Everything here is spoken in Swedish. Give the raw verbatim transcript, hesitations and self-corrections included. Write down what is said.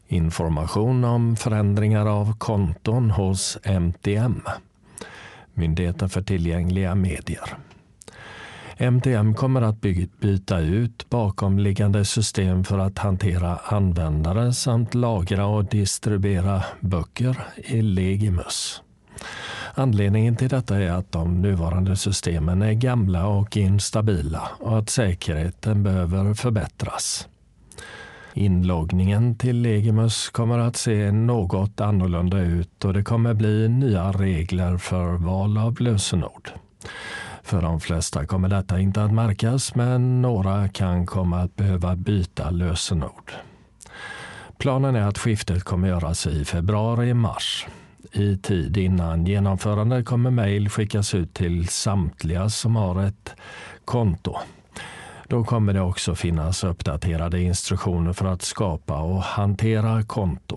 Information om förändringar av konton hos M T M, Myndigheten för tillgängliga medier. M T M kommer att byta ut bakomliggande system för att hantera användare samt lagra och distribuera böcker i Legimus. Anledningen till detta är att de nuvarande systemen är gamla och instabila och att säkerheten behöver förbättras. Inloggningen till Legimus kommer att se något annorlunda ut och det kommer bli nya regler för val av lösenord. För de flesta kommer detta inte att märkas, men några kan komma att behöva byta lösenord. Planen är att skiftet kommer göras i februari-mars. I tid innan genomförande kommer mejl skickas ut till samtliga som har ett konto. Då kommer det också finnas uppdaterade instruktioner för att skapa och hantera konton.